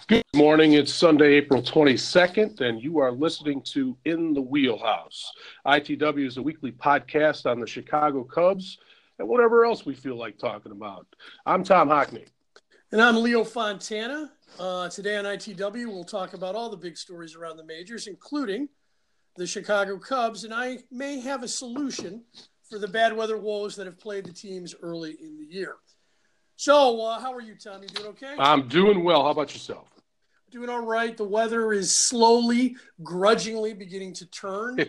Good morning. It's Sunday, April 22nd, and you are listening to In the Wheelhouse. ITW is a weekly podcast on the Chicago Cubs and whatever else we feel like talking about. I'm Tom Hockney. And I'm Leo Fontana. Today on ITW, we'll talk about all the big stories around the majors, including the Chicago Cubs, and I may have a solution for the bad weather woes that have plagued the teams early in the year. So, how are you, Tom? You doing okay? I'm doing well. How about yourself? Doing all right. The weather is slowly, grudgingly beginning to turn.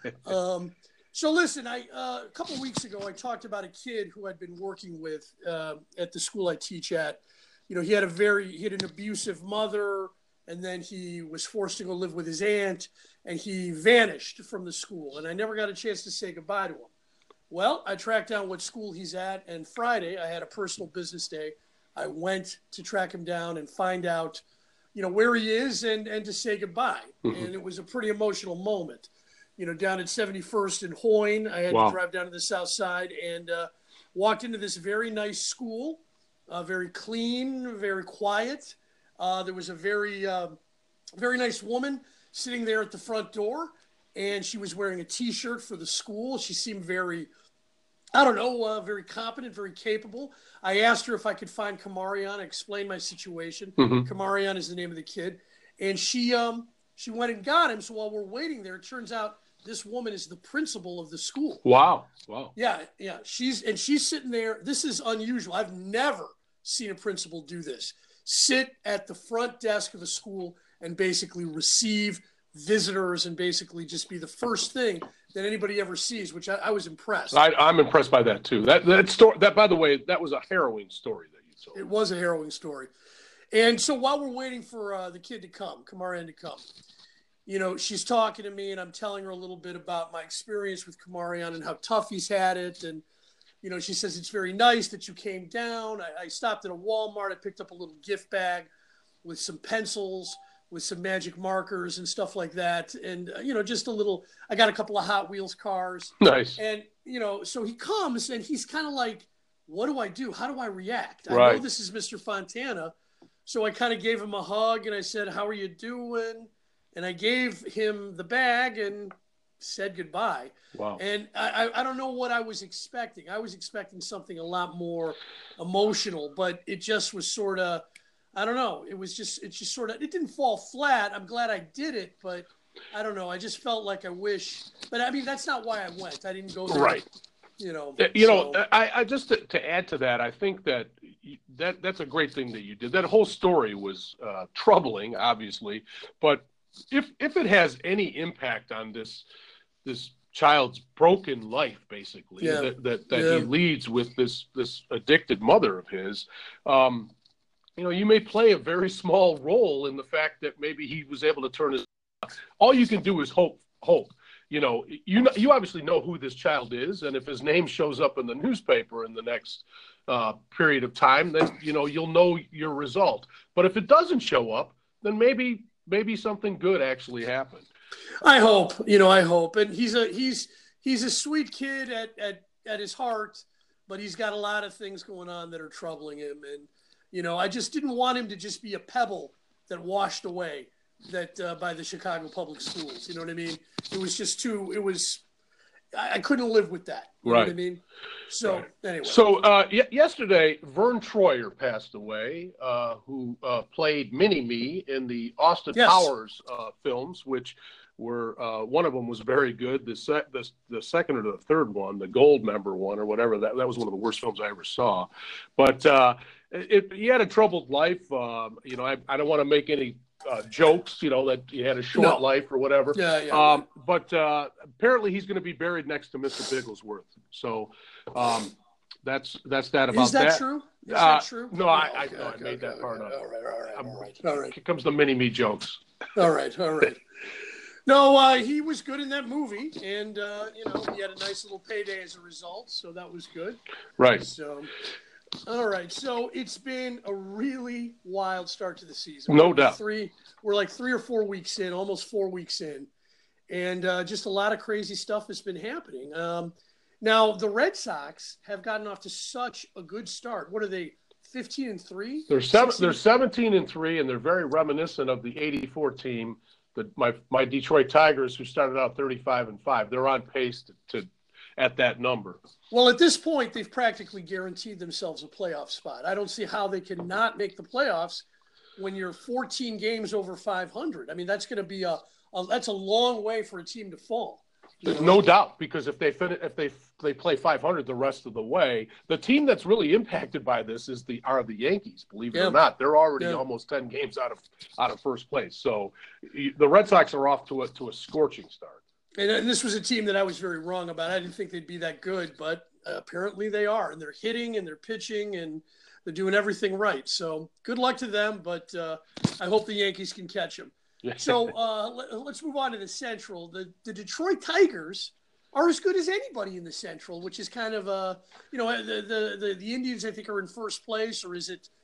So listen, a couple of weeks ago, I talked about a kid who I'd been working with at the school I teach at. You know, he had an abusive mother, and then he was forced to go live with his aunt, and he vanished from the school, and I never got a chance to say goodbye to him. Well, I tracked down what school he's at, and Friday I had a personal business day. I went to track him down and find out, you know, where he is and to say goodbye. Mm-hmm. And it was a pretty emotional moment. You know, down at 71st and Hoyne, I had to drive down to the south side and walked into this very nice school, very clean, very quiet. There was a very nice woman sitting there at the front door, and she was wearing a T-shirt for the school. She seemed very, very competent, very capable. I asked her if I could find Kamarion. I explained my situation. Mm-hmm. Kamarion is the name of the kid. And she went and got him. So while we're waiting there, it turns out this woman is the principal of the school. Wow. Yeah. She's sitting there. This is unusual. I've never seen a principal do this. Sit at the front desk of a school and basically receive visitors and basically just be the first thing that anybody ever sees, which I was impressed. I'm impressed by that too. That story, that, by the way, that was a harrowing story that you told. It was a harrowing story. And so while we're waiting for the kid to come, Kamarion to come, you know, she's talking to me and I'm telling her a little bit about my experience with Kamarion and how tough he's had it. And, you know, she says, it's very nice that you came down. I stopped at a Walmart. I picked up a little gift bag with some pencils, with some magic markers and stuff like that. And, you know, just a little, I got a couple of Hot Wheels cars. Nice. And, you know, so he comes and he's kind of like, what do I do? How do I react? Right. I know this is Mr. Fontana. So I kind of gave him a hug and I said, how are you doing? And I gave him the bag and said goodbye. Wow. And I don't know what I was expecting. I was expecting something a lot more emotional, but it just was sort of, I don't know. It just sort of, it didn't fall flat. I'm glad I did it, but I don't know. I just felt like I wish, but I mean, that's not why I went. I didn't go there. Right. I just to add to that, I think that's a great thing that you did. That whole story was troubling, obviously, but if it has any impact on this child's broken life, basically, that he leads with this addicted mother of his, you know, you may play a very small role in the fact that maybe he was able to turn his. All you can do is hope. You know, you obviously know who this child is, and if his name shows up in the newspaper in the next period of time, then you know you'll know your result. But if it doesn't show up, then maybe something good actually happened. I hope. And he's a sweet kid at his heart, but he's got a lot of things going on that are troubling him. And you know, I just didn't want him to just be a pebble that washed away by the Chicago public schools. You know what I mean? It was just I couldn't live with that. You know what I mean? So anyway. So yesterday, Vern Troyer passed away, who played Mini-Me in the Austin Powers films, which were one of them was very good. The second or the third one, the Goldmember one or whatever, that was one of the worst films I ever saw. But he had a troubled life. You know, I don't want to make any jokes, you know, that he had a short life or whatever. But apparently he's going to be buried next to Mr. Bigglesworth. So that's that about that. Is that true? Is that true? No, I made that part up. All right. Here comes the Mini-Me jokes. All right. No, he was good in that movie, and you know, he had a nice little payday as a result, so that was good. Right. So, all right. So it's been a really wild start to the season. No doubt. We're like 3 or 4 weeks in, almost 4 weeks in, and just a lot of crazy stuff has been happening. Now the Red Sox have gotten off to such a good start. What are they? 15-3. They're 17-3, and they're very reminiscent of the '84 team, my Detroit Tigers, who started out 35-5. They're on pace to at that number. Well, at this point, they've practically guaranteed themselves a playoff spot. I don't see how they can not make the playoffs when you're 14 games over 500. I mean, that's going to be that's a long way for a team to fall. No doubt, because if they play 500 the rest of the way, the team that's really impacted by this are the Yankees. Believe it or not, they're already almost 10 games out of first place. So the Red Sox are off to a scorching start. And this was a team that I was very wrong about. I didn't think they'd be that good, but apparently they are. And they're hitting and they're pitching and they're doing everything right. So good luck to them, but I hope the Yankees can catch them. So let's move on to the Central. The Detroit Tigers are as good as anybody in the Central, which is kind of the Indians, I think, are in first place, or is it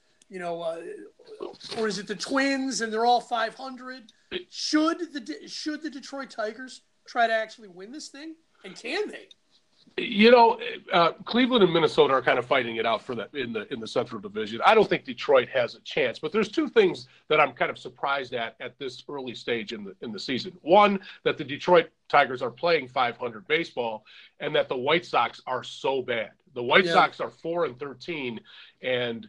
the Twins and they're all 500? Should the Detroit Tigers try to actually win this thing, and can they? Cleveland and Minnesota are kind of fighting it out for that in the Central Division. I don't think Detroit has a chance, but there's two things that I'm kind of surprised at this early stage in the season. One, that the Detroit Tigers are playing 500 baseball, and that the White Sox are so bad. The White Sox are 4-13, and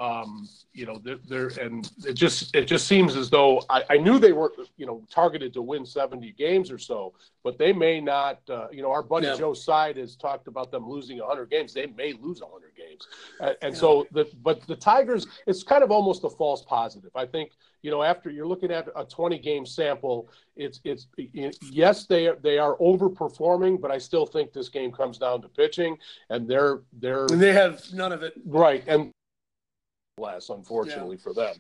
it just seems as though I knew they were targeted to win 70 games or so, but they may not. Our buddy Joe Side has talked about them losing 100 games. They may lose 100 games, so the Tigers, it's kind of almost a false positive. I think after you're looking at a 20-game sample, it's yes, they are overperforming, but I still think this game comes down to pitching, and they have none of it right. And less, unfortunately for them.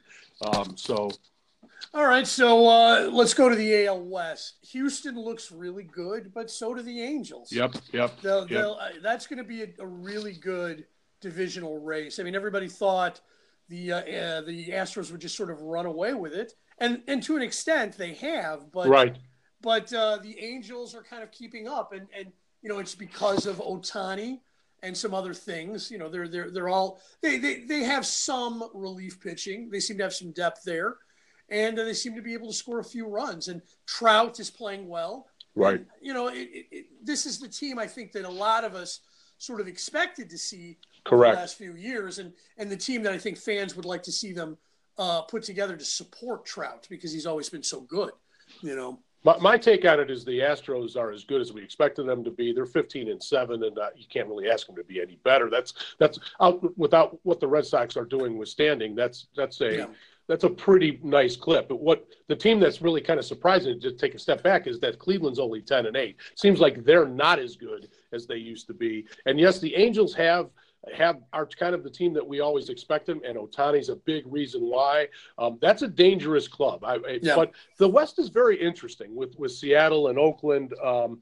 All right, so let's go to the AL West. Houston looks really good, but so do the Angels. Yep. That's going to be a really good divisional race. I mean, everybody thought the Astros would just sort of run away with it, and to an extent they have, but right. But the Angels are kind of keeping up, and it's because of Ohtani and some other things. They're all they have some relief pitching. They seem to have some depth there, and they seem to be able to score a few runs. And Trout is playing well. Right. And, this is the team I think that a lot of us sort of expected to see over the last few years, and the team that I think fans would like to see them put together to support Trout because he's always been so good. My take on it is the Astros are as good as we expected them to be. They're 15-7, and you can't really ask them to be any better. That's out without what the Red Sox are doing withstanding. That's a pretty nice clip. But what the team that's really kind of surprising to take a step back is that Cleveland's only 10-8. Seems like they're not as good as they used to be. And yes, the Angels are kind of the team that we always expect them, and Ohtani's a big reason why. That's a dangerous club. But the West is very interesting with Seattle and Oakland.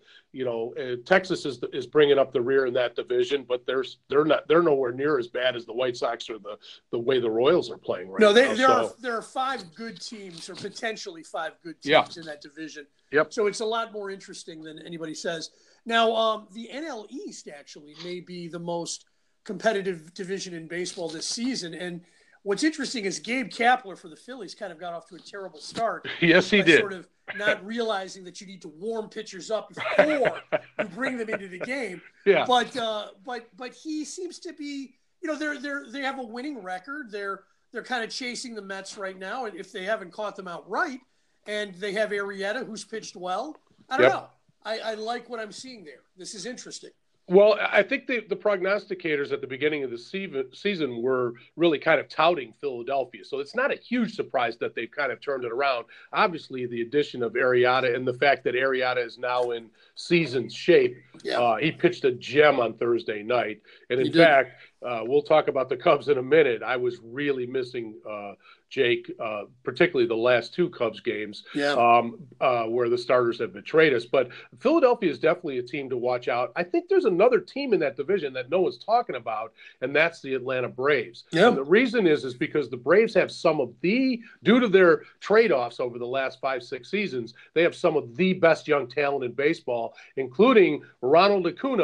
Texas is bringing up the rear in that division, but they're nowhere near as bad as the White Sox or the way the Royals are playing right now. There are 5 good teams, or potentially 5 good teams in that division. Yep. So it's a lot more interesting than anybody says. Now, the NL East actually may be the most competitive division in baseball this season. And what's interesting is Gabe Kapler for the Phillies kind of got off to a terrible start. Yes, he did. Sort of not realizing that you need to warm pitchers up before you bring them into the game. Yeah. But he seems to be, they have a winning record. They're kind of chasing the Mets right now, and if they haven't caught them outright, and they have Arrieta who's pitched well. I don't know. I like what I'm seeing there. This is interesting. Well, I think the prognosticators at the beginning of the season were really kind of touting Philadelphia. So it's not a huge surprise that they've kind of turned it around. Obviously, the addition of Arrieta and the fact that Arrieta is now in season shape. He pitched a gem on Thursday night. And in fact, we'll talk about the Cubs in a minute. I was really missing Jake, particularly the last 2 Cubs games where the starters have betrayed us. But Philadelphia is definitely a team to watch out. I think there's another team in that division that no one's talking about, and that's the Atlanta Braves. Yeah. And the reason is because the Braves have due to their trade-offs over the last 5-6 seasons, they have some of the best young talent in baseball, including Ronald Acuna,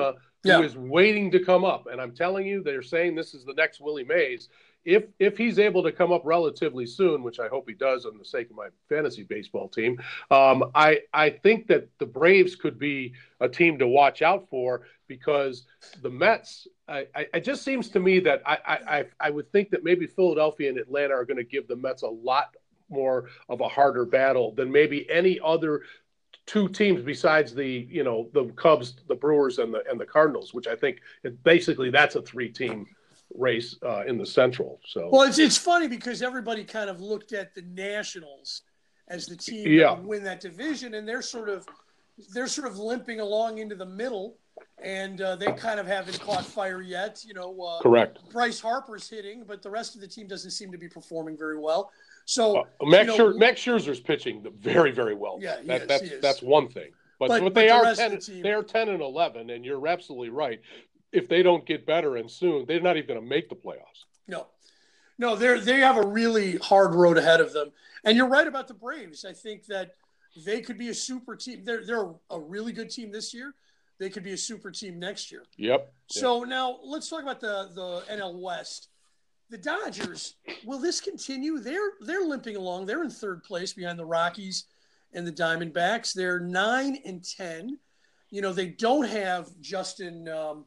who is waiting to come up. And I'm telling you, they're saying this is the next Willie Mays. If he's able to come up relatively soon, which I hope he does on the sake of my fantasy baseball team, I think that the Braves could be a team to watch out for, because the Mets, it just seems to me that I would think that maybe Philadelphia and Atlanta are going to give the Mets a lot more of a harder battle than maybe any other two teams besides the Cubs, the Brewers, and the Cardinals, which I think basically that's a 3-team race in the Central. So, well, it's funny because everybody kind of looked at the Nationals as the team that would win that division, and they're sort of limping along into the middle, and they kind of haven't caught fire yet. Correct. Bryce Harper's hitting, but the rest of the team doesn't seem to be performing very well. So Max Scherzer's pitching very, very well. Yeah, that's one thing. But they are 10-11, and you're absolutely right. If they don't get better and soon, they're not even going to make the playoffs. No, they have a really hard road ahead of them. And you're right about the Braves. I think that they could be a super team. They're a really good team this year. They could be a super team next year. Yep. So now let's talk about the NL West. The Dodgers, will this continue? They're limping along. They're in third place behind the Rockies and the Diamondbacks. They're 9-10. They don't have Justin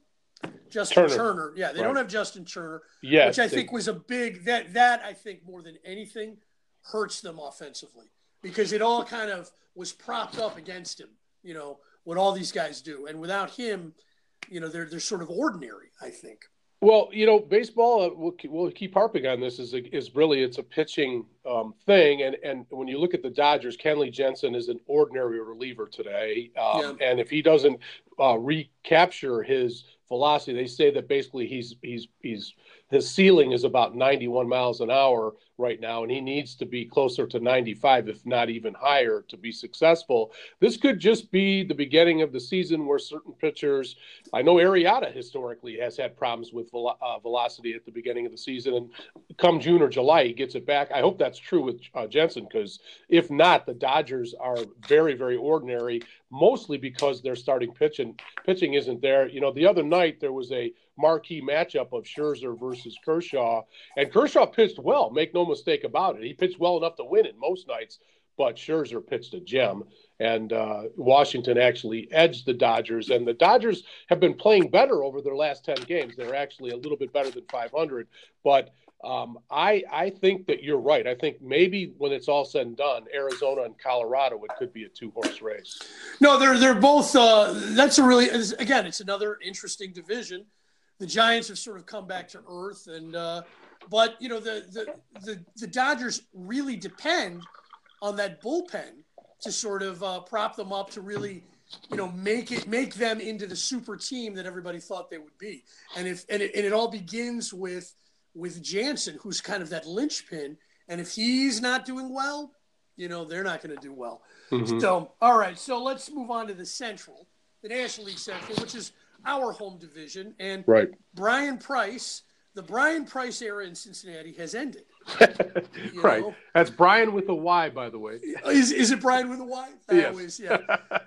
Turner. Yeah, they don't have Justin Turner, which I think was a big that I think more than anything hurts them offensively, because it all kind of was propped up against him. What all these guys do, and without him, they're sort of ordinary, I think. Well, baseball, we'll keep harping on this, is really, it's a pitching thing. And when you look at the Dodgers, Kenley Jensen is an ordinary reliever today. And if he doesn't recapture his velocity, they say that basically his ceiling is about 91 miles an hour right now, and he needs to be closer to 95, if not even higher, to be successful. This could just be the beginning of the season where certain pitchers, I know Arrieta historically has had problems with velocity at the beginning of the season, and come June or July, he gets it back. I hope that's true with Jensen, because if not, the Dodgers are very, very ordinary, mostly because their starting pitching isn't there. The other night there was a marquee matchup of Scherzer versus Kershaw, and Kershaw pitched well, make no mistake about it. He pitched well enough to win it most nights, but Scherzer pitched a gem, and Washington actually edged the Dodgers, and the Dodgers have been playing better over their last 10 games. They're actually a little bit better than 500, but I think that you're right. I think maybe when it's all said and done, Arizona and Colorado, it could be a 2-horse race. No, they're both. It's another interesting division. The Giants have sort of come back to earth, and but the Dodgers really depend on that bullpen to sort of prop them up to really make them into the super team that everybody thought they would be. And it all begins with Jansen, who's kind of that linchpin, and if he's not doing well, they're not going to do well. Mm-hmm. So all right, so let's move on to the Central, the National League Central, which is our home division, and right. The Brian Price era in Cincinnati has ended. Right. That's Brian with a Y, by the way. Is it Brian with a Y? Yes. Yeah.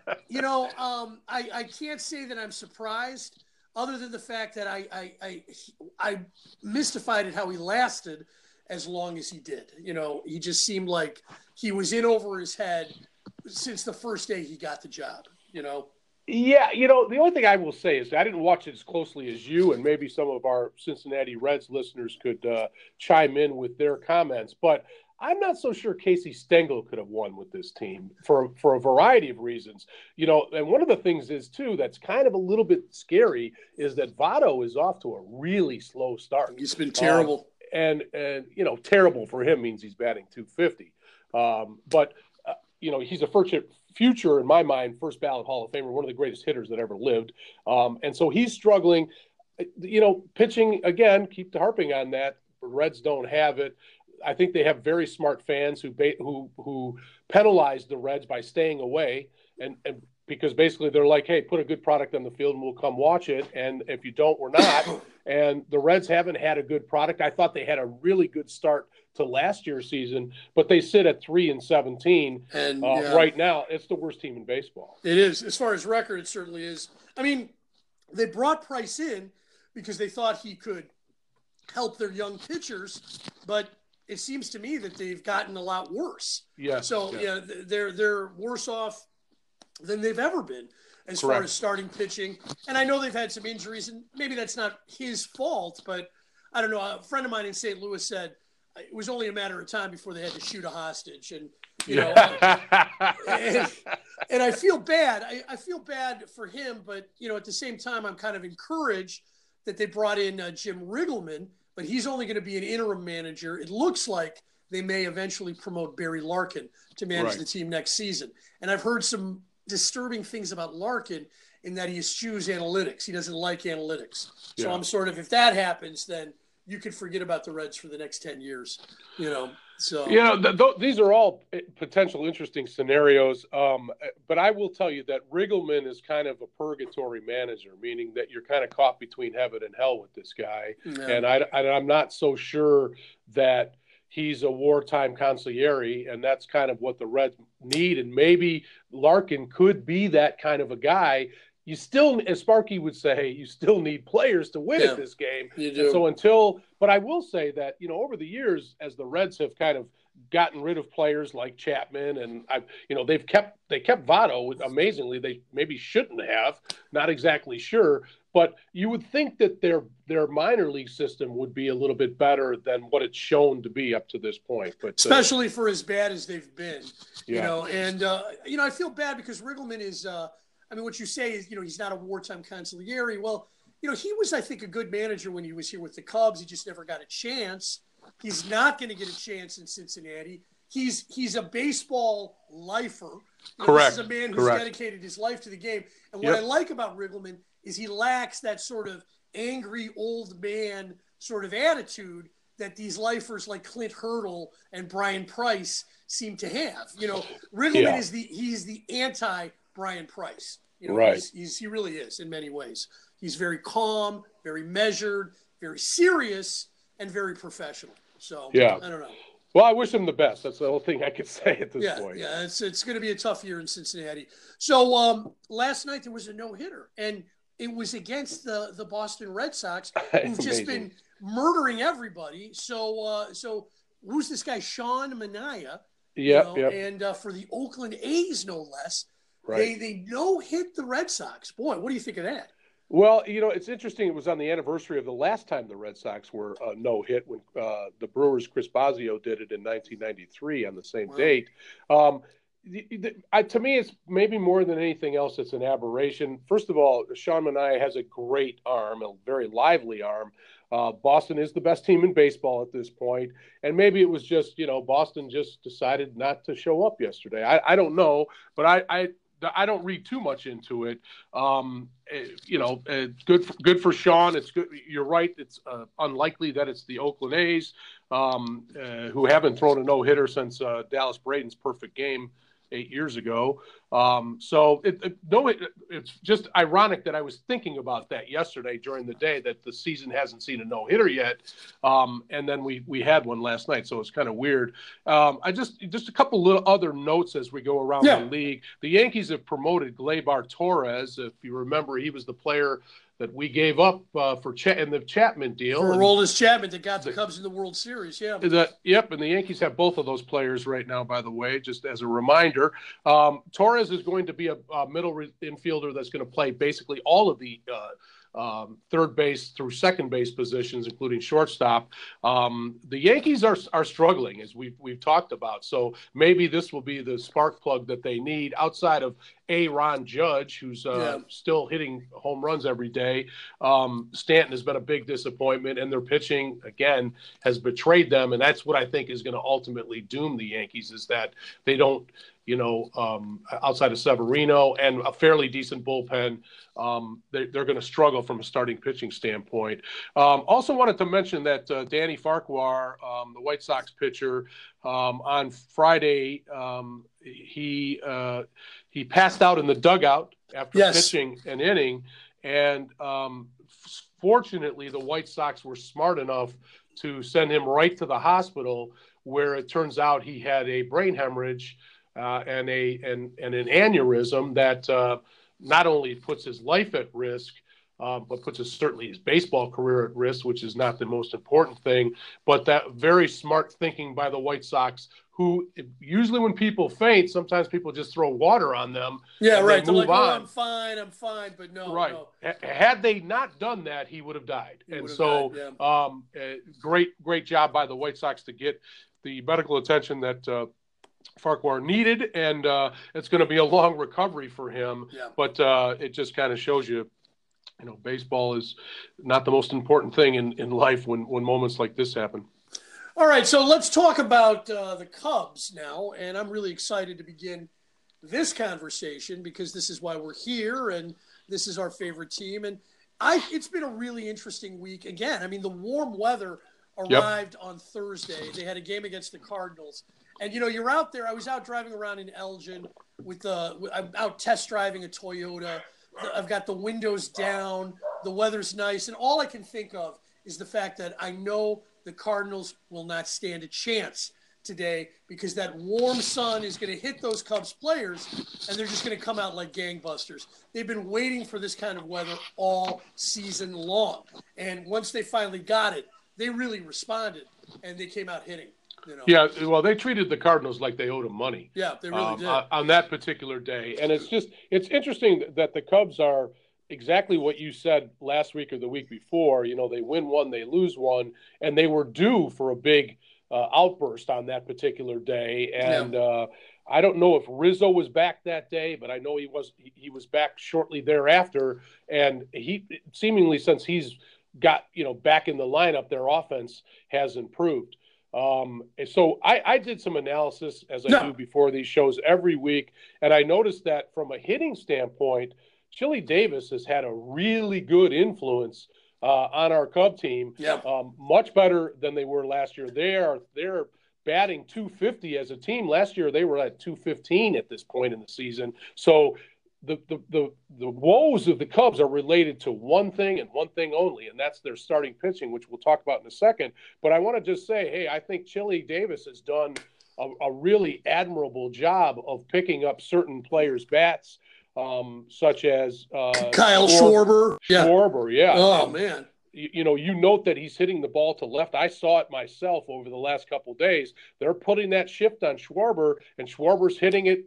I can't say that I'm surprised, other than the fact that I mystified at how he lasted as long as he did. He just seemed like he was in over his head since the first day he got the job. Yeah, the only thing I will say is I didn't watch it as closely as you, and maybe some of our Cincinnati Reds listeners could chime in with their comments, but I'm not so sure Casey Stengel could have won with this team for a variety of reasons. And one of the things is, too, that's kind of a little bit scary is that Votto is off to a really slow start. He's been terrible. And terrible for him means he's batting .250. But he's a future, in my mind, first ballot Hall of Famer, one of the greatest hitters that ever lived. And so he's struggling. Pitching, again, keep harping on that. The Reds don't have it. I think they have very smart fans who penalize the Reds by staying away, and because basically they're like, hey, put a good product on the field and we'll come watch it. And if you don't, we're not. And the Reds haven't had a good product. I thought they had a really good start to last year's season, but they sit at 3-17. And right now, it's the worst team in baseball. It is. As far as record, it certainly is. I mean, They brought Price in because they thought he could help their young pitchers, but it seems to me that they've gotten a lot worse. Yeah. So they're worse off than they've ever been as Correct. far as starting pitching. And I know they've had some injuries, and maybe that's not his fault, but I don't know. A friend of mine in St. Louis said it was only a matter of time before they had to shoot a hostage. And, you know, and I feel bad. I feel bad for him, but, you know, at the same time, I'm kind of encouraged that they brought in Jim Riggleman, but he's only going to be an interim manager. It looks like they may eventually promote Barry Larkin to manage the team next season. And I've heard some disturbing things about Larkin in that he eschews analytics. He doesn't like analytics. So I'm sort of, if that happens, then you could forget about the Reds for the next 10 years, you know. So, you know, these are all potential interesting scenarios. But I will tell you that Riggleman is kind of a purgatory manager, meaning that you're kind of caught between heaven and hell with this guy. Yeah. And I'm not so sure that he's a wartime consigliere, and that's kind of what the Reds need. And maybe Larkin could be that kind of a guy. You still, as Sparky would say, you still need players to win at this game. You do. And so but I will say that, you know, over the years, as the Reds have kind of gotten rid of players like Chapman, and they kept Votto. Amazingly, they maybe shouldn't have. Not exactly sure, but you would think that their minor league system would be a little bit better than what it's shown to be up to this point. But especially for as bad as they've been, you know. And you know, I feel bad because Riggleman is. I mean, what you say is, you know, he's not a wartime consigliere. Well, you know, he was, I think, a good manager when he was here with the Cubs. He just never got a chance. He's not going to get a chance in Cincinnati. He's a baseball lifer. You know, Correct. This is a man who's dedicated his life to the game. And what I like about Riggleman is he lacks that sort of angry old man sort of attitude that these lifers like Clint Hurdle and Brian Price seem to have. You know, Riggleman is the anti Brian Price. You know, he really is in many ways. He's very calm, very measured, very serious, and very professional. So I don't know. Well, I wish him the best. That's the whole thing I could say at this point. Yeah, it's going to be a tough year in Cincinnati. So last night there was a no-hitter, and it was against the Boston Red Sox, who've just been murdering everybody. So who's this guy, Sean Manaea? And for the Oakland A's, no less. Right. They no-hit the Red Sox. Boy, what do you think of that? Well, you know, it's interesting. It was on the anniversary of the last time the Red Sox were no-hit when the Brewers' Chris Bosio did it in 1993 on the same date. To me, it's maybe more than anything else, it's an aberration. First of all, Sean Manaea has a great arm, a very lively arm. Boston is the best team in baseball at this point. And maybe it was just, you know, Boston just decided not to show up yesterday. I don't know, but I don't read too much into it. You know, good for Sean. It's good. You're right. It's unlikely that it's the Oakland A's, who haven't thrown a no-hitter since Dallas Braden's perfect game 8 years ago. So it's just ironic that I was thinking about that yesterday during the day, that the season hasn't seen a no-hitter yet. And then we had one last night. So it's kind of weird. Just a couple little other notes as we go around the league. The Yankees have promoted Gleyber Torres. If you remember, he was the player that we gave up in the Chapman deal. For Aroldis Chapman that got the Cubs in the World Series, and the Yankees have both of those players right now, by the way, just as a reminder. Torres is going to be a middle infielder that's going to play basically all of the third base through second base positions, including shortstop. The Yankees are struggling, as we've talked about. So maybe this will be the spark plug that they need outside of Ron Judge, who's still hitting home runs every day. Stanton has been a big disappointment, and their pitching, again, has betrayed them. And that's what I think is going to ultimately doom the Yankees, is that they don't, outside of Severino and a fairly decent bullpen, they're going to struggle from a starting pitching standpoint. Also wanted to mention that Danny Farquhar, the White Sox pitcher, on Friday, he passed out in the dugout after pitching an inning. And fortunately, the White Sox were smart enough to send him right to the hospital, where it turns out he had a brain hemorrhage and an aneurysm that not only puts his life at risk, but puts certainly his baseball career at risk, which is not the most important thing. But that very smart thinking by the White Sox, who usually when people faint, sometimes people just throw water on them. Yeah, and right. They move on. I'm fine, but no. Right. No. Had they not done that, he would have died. Great job by the White Sox to get the medical attention that Farquhar needed, and it's going to be a long recovery for him. Yeah. But it just kind of shows you, baseball is not the most important thing in life when moments like this happen. All right, so let's talk about the Cubs now, and I'm really excited to begin this conversation because this is why we're here, and this is our favorite team. And it's been a really interesting week. Again, I mean, the warm weather arrived on Thursday. They had a game against the Cardinals. And, you're out there. I was out driving around in Elgin I'm out test driving a Toyota. I've got the windows down. The weather's nice. And all I can think of is the fact that I know the Cardinals will not stand a chance today because that warm sun is going to hit those Cubs players, and they're just going to come out like gangbusters. They've been waiting for this kind of weather all season long. And once they finally got it, they really responded, and they came out hitting. Yeah, well, they treated the Cardinals like they owed them money. Yeah, they really did. On that particular day. And it's interesting that the Cubs are exactly what you said last week or the week before. They win one, they lose one, and they were due for a big outburst on that particular day. And I don't know if Rizzo was back that day, but I know he was back shortly thereafter. And he seemingly, since he's got back in the lineup, their offense has improved. So I did some analysis, as I do before these shows every week, and I noticed that from a hitting standpoint, Chili Davis has had a really good influence on our Cub team. Yeah. Much better than they were last year. They're batting .250 as a team. Last year they were at .215 at this point in the season. So the woes of the Cubs are related to one thing and one thing only, and that's their starting pitching, which we'll talk about in a second. But I want to just say, hey, I think Chili Davis has done a really admirable job of picking up certain players' bats. Such as Kyle Schwarber. Schwarber, yeah. Oh, man. You note that he's hitting the ball to left. I saw it myself over the last couple of days. They're putting that shift on Schwarber, and Schwarber's hitting it,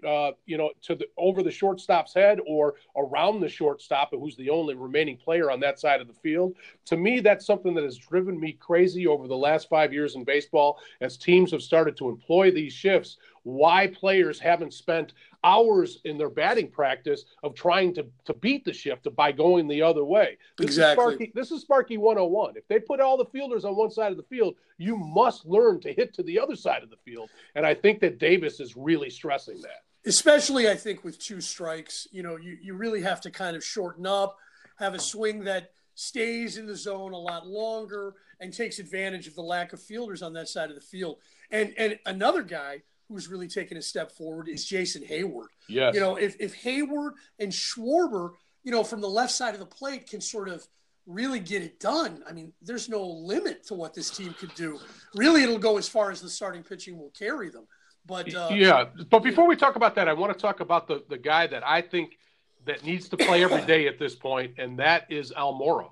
over the shortstop's head or around the shortstop, who's the only remaining player on that side of the field. To me, that's something that has driven me crazy over the last 5 years in baseball as teams have started to employ these shifts. Why players haven't spent hours in their batting practice of trying to beat the shift by going the other way. Exactly. This is Sparky 101. If they put all the fielders on one side of the field, you must learn to hit to the other side of the field. And I think that Davis is really stressing that. Especially, I think, with two strikes, you really have to kind of shorten up, have a swing that stays in the zone a lot longer and takes advantage of the lack of fielders on that side of the field. And another guy who's really taken a step forward is Jason Hayward. Yes. If Hayward and Schwarber, from the left side of the plate can sort of really get it done, I mean, there's no limit to what this team could do. Really, it'll go as far as the starting pitching will carry them. But but before we talk about that, I want to talk about the guy that I think that needs to play every day at this point, and that is Almora.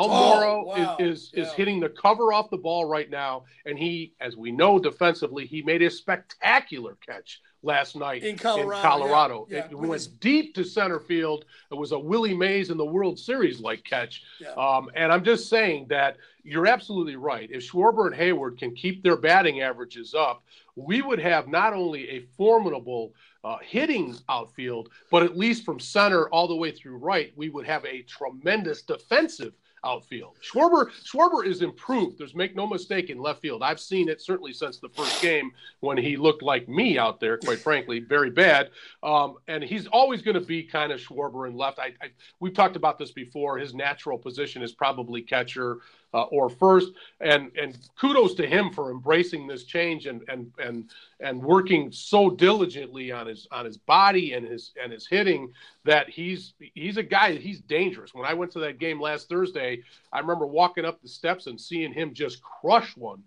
Almora is hitting the cover off the ball right now, and he, as we know defensively, he made a spectacular catch last night in Colorado. Yeah. It went deep to center field. It was a Willie Mays in the World Series-like catch. Yeah. And I'm just saying that you're absolutely right. If Schwarber and Hayward can keep their batting averages up, we would have not only a formidable hitting outfield, but at least from center all the way through right, we would have a tremendous defensive outfield. Schwarber is improved. There's make no mistake in left field. I've seen it certainly since the first game when he looked like me out there, quite frankly, very bad. And he's always going to be kind of Schwarber in left. We've talked about this before. His natural position is probably catcher or first, and kudos to him for embracing this change and working so diligently on his body and his hitting that he's a guy, he's dangerous. When I went to that game last Thursday, yesterday, I remember walking up the steps and seeing him just crush one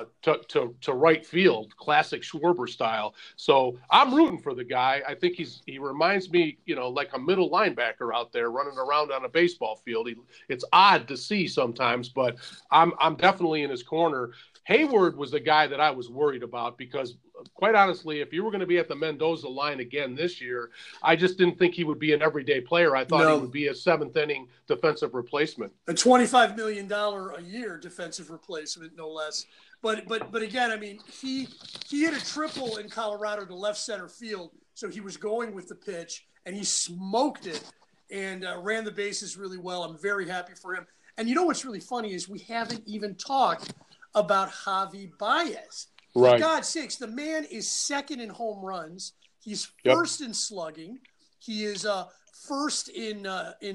to right field, classic Schwarber style. So I'm rooting for the guy. I think he reminds me, like a middle linebacker out there running around on a baseball field. It's odd to see sometimes, but I'm definitely in his corner. Hayward was the guy that I was worried about because, quite honestly, if you were going to be at the Mendoza line again this year, I just didn't think he would be an everyday player. I thought he would be a seventh-inning defensive replacement. A $25 million a year defensive replacement, no less. But again, I mean, he hit a triple in Colorado to left center field, so he was going with the pitch, and he smoked it and ran the bases really well. I'm very happy for him. And you know what's really funny is we haven't even talked about Javi Baez. Right. For God's sakes, the man is second in home runs. He's first in slugging. He is first in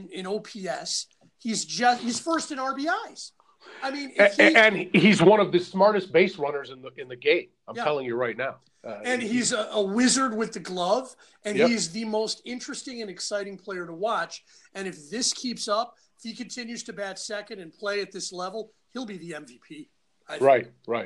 OPS. He's first in RBIs. I mean, and he's one of the smartest base runners in the game. I'm telling you right now. And he's a wizard with the glove, and he's the most interesting and exciting player to watch. And if this keeps up, if he continues to bat second and play at this level, he'll be the MVP. Right.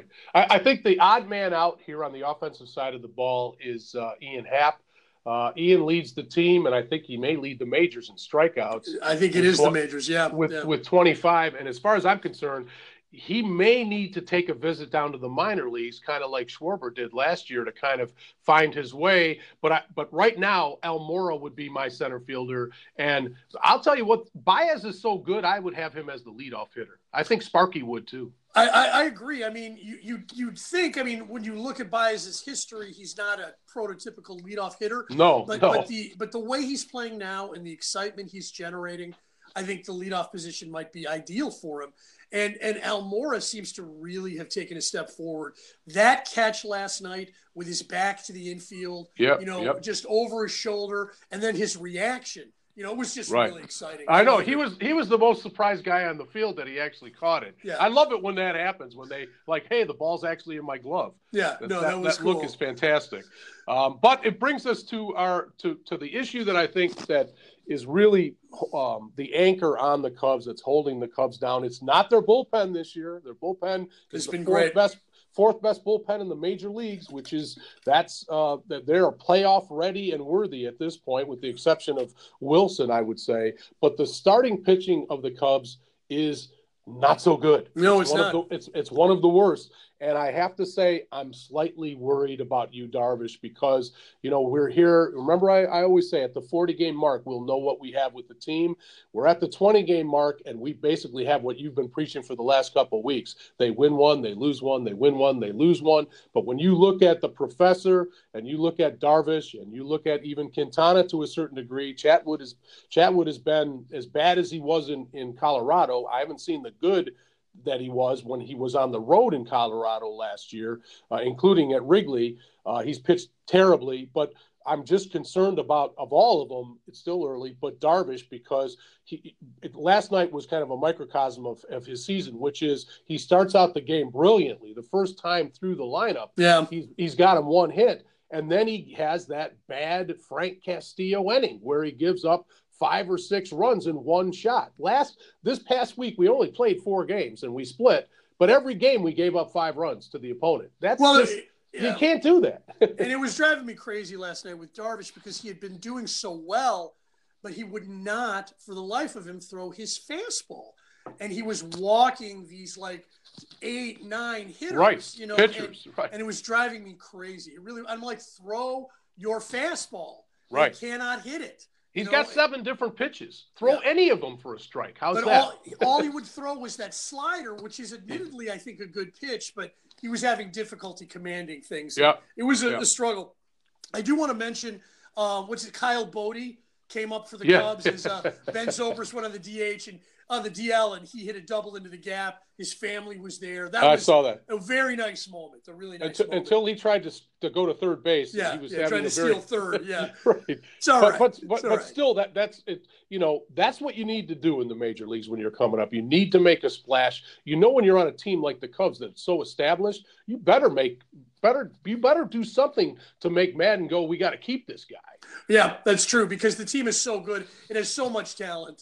I think the odd man out here on the offensive side of the ball is Ian Happ. Ian leads the team, and I think he may lead the majors in strikeouts. I think it is the majors, with 25. And as far as I'm concerned, he may need to take a visit down to the minor leagues, kind of like Schwarber did last year, to kind of find his way. But right now, Almora would be my center fielder. And I'll tell you what, Baez is so good, I would have him as the leadoff hitter. I think Sparky would too. I agree. I mean, you'd think, I mean, when you look at Baez's history, he's not a prototypical leadoff hitter. No. But the way he's playing now and the excitement he's generating, I think the leadoff position might be ideal for him. And Almora seems to really have taken a step forward. That catch last night with his back to the infield, just over his shoulder, and then his reaction. It was just really exciting. I know. He was the most surprised guy on the field that he actually caught it. Yeah. I love it when that happens, when they hey, the ball's actually in my glove. Yeah, that was cool. Look is fantastic. But it brings us to the issue that I think that is really the anchor on the Cubs that's holding the Cubs down. It's not their bullpen this year. Their bullpen has been great. Fourth best bullpen in the major leagues, which is that they're playoff ready and worthy at this point, with the exception of Wilson, I would say. But the starting pitching of the Cubs is not so good. No, it's not. It's one of the worst. And I have to say, I'm slightly worried about you, Darvish, because, we're here. Remember, I always say at the 40-game mark, we'll know what we have with the team. We're at the 20-game mark, and we basically have what you've been preaching for the last couple of weeks. They win one, they lose one, they win one, they lose one. But when you look at the professor and you look at Darvish and you look at even Quintana to a certain degree, Chatwood has been as bad as he was in Colorado. I haven't seen the good that he was when he was on the road in Colorado last year, including at Wrigley. He's pitched terribly, but I'm just concerned about, of all of them, it's still early, but Darvish, because last night was kind of a microcosm of his season, which is he starts out the game brilliantly. The first time through the lineup, he's got him one hit, and then he has that bad Frank Castillo inning where he gives up 5 or 6 runs in one shot. This past week, we only played 4 games and we split, but every game we gave up 5 runs to the opponent. You can't do that. And it was driving me crazy last night with Darvish because he had been doing so well, but he would not, for the life of him, throw his fastball. And he was walking these 8, 9 hitters, pitchers, and it was driving me crazy. I'm like, throw your fastball. Right. You cannot hit it. He's got 7 different pitches. Throw any of them for a strike. How's that? All he would throw was that slider, which is admittedly, I think, a good pitch, but he was having difficulty commanding things. Yeah. It was a struggle. I do want to mention, Kyle Bodie came up for the Cubs as Ben Zobrist went on the DH and on the DL, and he hit a double into the gap. His family was there. I saw that. A very nice moment. A really nice moment. Until he tried to go to third base. Yeah, he was trying to steal third. Yeah, right. It's all right. But still, that's it. That's what you need to do in the major leagues when you're coming up. You need to make a splash. When you're on a team like the Cubs that's so established, you better do something to make Madden go, we got to keep this guy. Yeah, that's true, because the team is so good. It has so much talent, and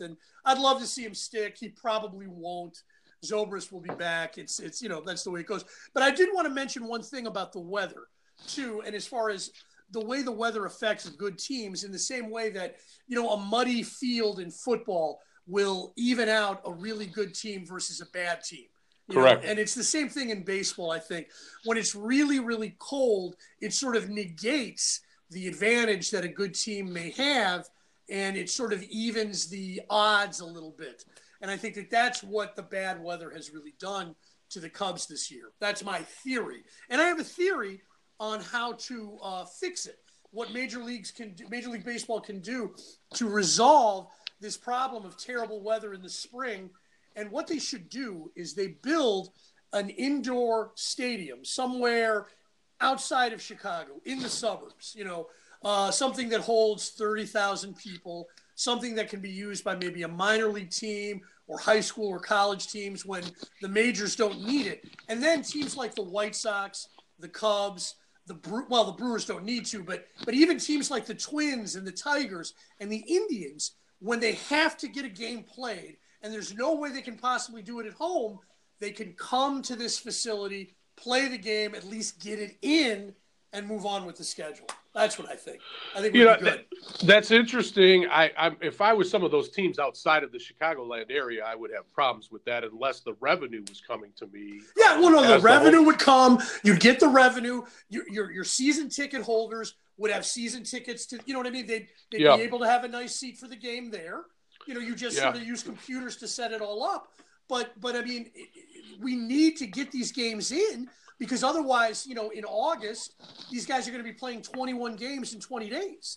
I'd love to see him stick. He probably won't. Zobrist will be back. It's that's the way it goes. But I did want to mention one thing about the weather too, and as far as the way the weather affects good teams, in the same way that a muddy field in football will even out a really good team versus a bad team. Correct. And it's the same thing in baseball, I think. When it's really, really cold, it sort of negates the advantage that a good team may have, and it sort of evens the odds a little bit. And I think that that's what the bad weather has really done to the Cubs this year. That's my theory. And I have a theory on how to fix it, what Major League Baseball can do to resolve this problem of terrible weather in the spring. And what they should do is they build an indoor stadium somewhere outside of Chicago, in the suburbs, something that holds 30,000 people, something that can be used by maybe a minor league team or high school or college teams when the majors don't need it. And then teams like the White Sox, the Cubs, the Brewers don't need to, but even teams like the Twins and the Tigers and the Indians, when they have to get a game played, and there's no way they can possibly do it at home, they can come to this facility, play the game, at least get it in, and move on with the schedule. That's what I think. I think we'd be good. That's interesting. If I was some of those teams outside of the Chicagoland area, I would have problems with that unless the revenue was coming to me. Yeah, well, no, the revenue would come. You'd get the revenue. Your season ticket holders would have season tickets to, you know what I mean? They'd be able to have a nice seat for the game there. You just sort of use computers to set it all up. But I mean, we need to get these games in, because otherwise, in August, these guys are going to be playing 21 games in 20 days.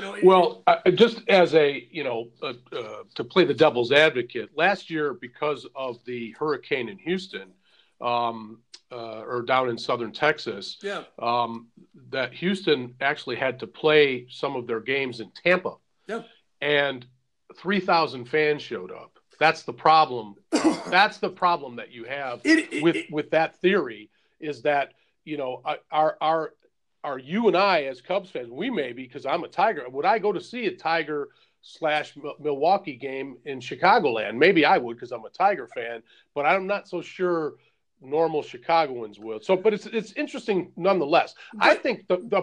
Just as to play the devil's advocate, last year, because of the hurricane in Houston, or down in southern Texas, that Houston actually had to play some of their games in Tampa. Yeah. And 3,000 fans showed up. That's the problem. That's the problem that you have with that theory, is that, are you and I as Cubs fans, we may be, because I'm a Tiger. Would I go to see a Tiger/Milwaukee game in Chicagoland? Maybe I would, because I'm a Tiger fan, but I'm not so sure normal Chicagoans will. So, but it's interesting nonetheless. I think the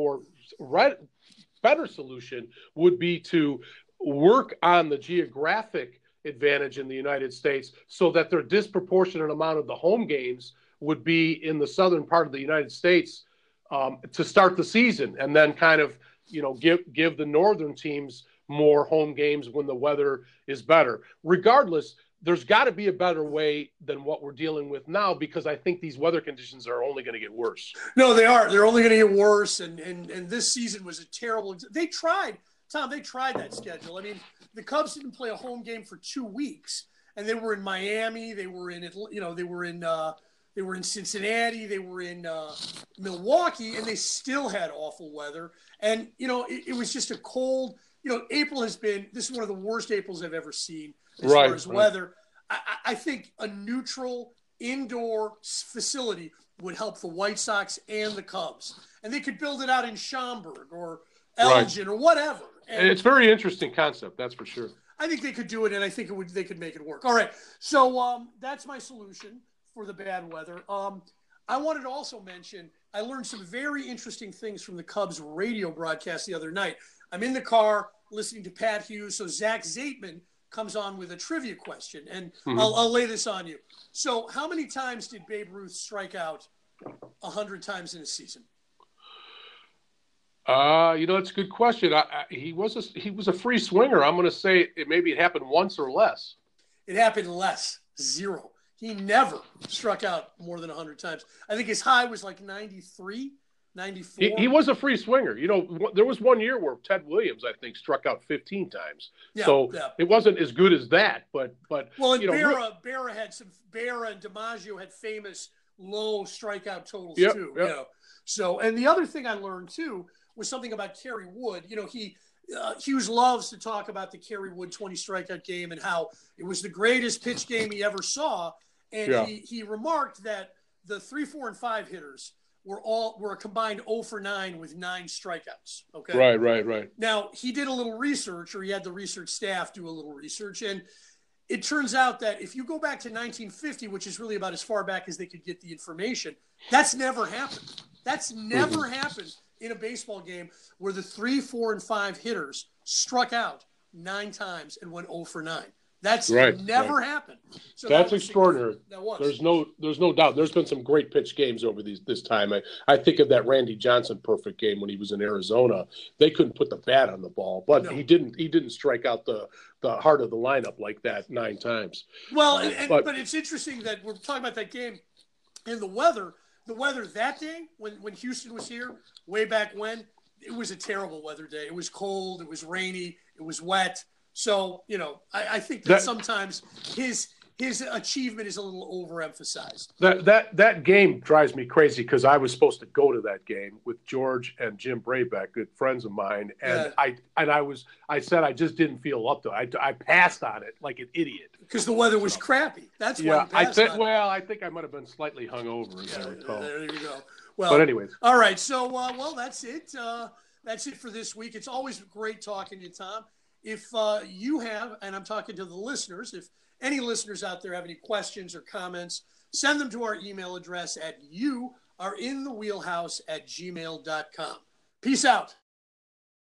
better solution would be to work on the geographic advantage in the United States, so that their disproportionate amount of the home games would be in the southern part of the United States to start the season, and then kind of give the northern teams more home games when the weather is better. Regardless, there's got to be a better way than what we're dealing with now, because I think these weather conditions are only going to get worse. No, they are. They're only going to get worse, and this season was a terrible. They tried that schedule. I mean, the Cubs didn't play a home game for 2 weeks, and they were in Miami. They were in they were in Cincinnati. They were in Milwaukee, and they still had awful weather. And it was just a cold. April this is one of the worst Aprils I've ever seen as far as weather. I think a neutral indoor facility would help the White Sox and the Cubs, and they could build it out in Schaumburg or Elgin or whatever. And it's a very interesting concept, that's for sure. I think they could do it, and I think they could make it work. All right, so that's my solution for the bad weather. I wanted to also mention, I learned some very interesting things from the Cubs radio broadcast the other night. I'm in the car listening to Pat Hughes, so Zach Zaitman comes on with a trivia question, and I'll lay this on you. So how many times did Babe Ruth strike out 100 times in a season? That's a good question. He was a free swinger. I'm going to say maybe it happened once or less. It happened less, 0. He never struck out more than 100 times. I think his high was like 93, 94. He was a free swinger. There was one year where Ted Williams, I think, struck out 15 times. It wasn't as good as that. But and Berra and DiMaggio had famous low strikeout totals too. Yep. So, and the other thing I learned too was something about Kerry Wood. Hughes loves to talk about the Kerry Wood 20 strikeout game and how it was the greatest pitch game he ever saw. And he remarked that the 3, 4, and 5 hitters were a combined 0 for 9 with 9 strikeouts. Okay. Right. Now, he did a little research, or he had the research staff do a little research, and it turns out that if you go back to 1950, which is really about as far back as they could get the information, that's never happened. That's never happened in a baseball game where the 3, 4, and 5 hitters struck out 9 times and went 0 for 9. That's never happened. So that's extraordinary. That was. There's no doubt. There's been some great pitch games over this time. I think of that Randy Johnson perfect game when he was in Arizona. They couldn't put the bat on the ball, but he didn't strike out the heart of the lineup like that 9 times. Well, but it's interesting that we're talking about that game and the weather. The weather that day when Houston was here, way back when, it was a terrible weather day. It was cold. It was rainy. It was wet. So, I think that sometimes his achievement is a little overemphasized. That game drives me crazy because I was supposed to go to that game with George and Jim Braybeck, good friends of mine, and I said I just didn't feel up to it. I passed on it like an idiot because the weather was crappy. That's why you passed on it. Well, I think I might have been slightly hungover, as I recall. There you go. Well, but anyways, all right. So, that's it. That's it for this week. It's always great talking to you, Tom. If you have, and I'm talking to the listeners, if any listeners out there have any questions or comments, send them to our email address at youareinthewheelhouse@gmail.com. Peace out.